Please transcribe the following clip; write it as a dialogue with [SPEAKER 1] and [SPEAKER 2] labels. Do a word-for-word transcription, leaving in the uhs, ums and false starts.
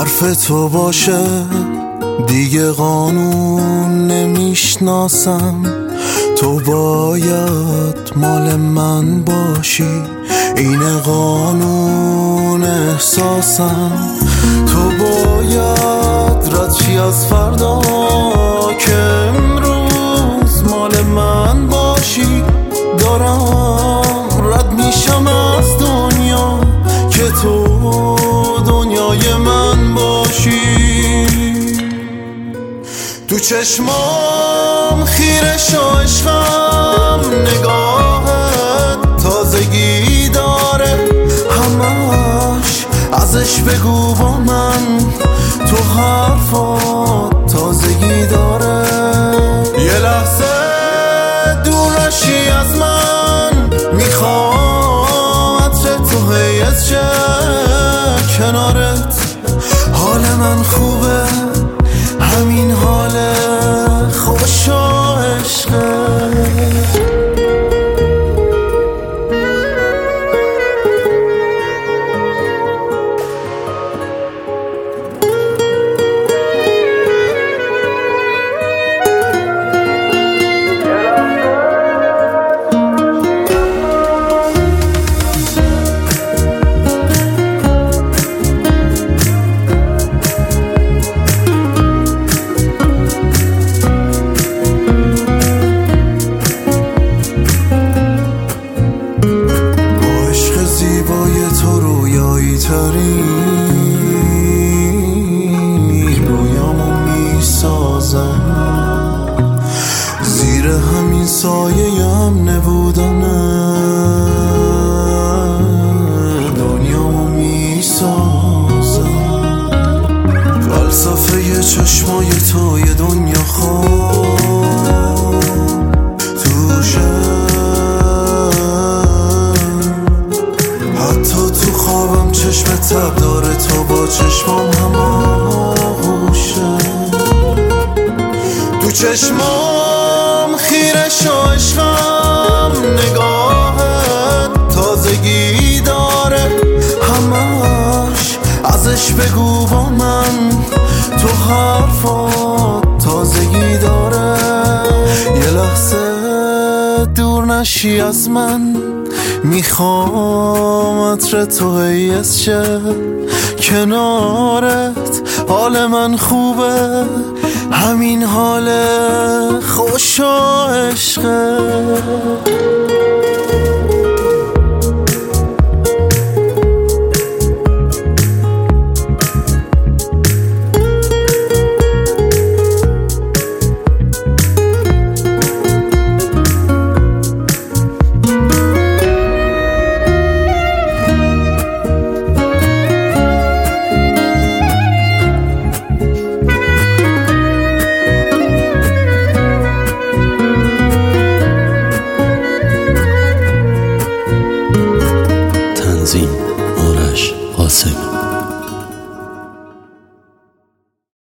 [SPEAKER 1] حرف تو باشه دیگه قانون نمیشناسم، تو باید مال من باشی، این قانون احساسم. تو باید رد شی از فردا که امروز مال من باشی. دارم رد میشم از دنیا که تو دنیای من باشی. تو چشمام خیره شو عشقم، نگاهت تازگی داره، همش ازش بگو با من، تو حرفات تازگی داره. یه لحظه دور نشی از من، میخوام عطر تو هی از چه کنارت. حال من خوبه، همین حال خوش و عشقه. رویامو میسازم، زیر همین سایه‌ام نبودنه، دنیامو میسازم. فلسفه چشمای تو یه دنیا خواب توشه، حتی تو خوابم چشم تب داره، تو با چشمام هماغوشه. تو چشمام خیره شو عشقم، نگاهت تازگی داره، همش ازش بگو با من، تو حرفات تازگی داره. یه لحظه دور نشی از من، میخوام عطر تو هی از چه کنارت. حال من خوبه، همین حال خوش و عشقه.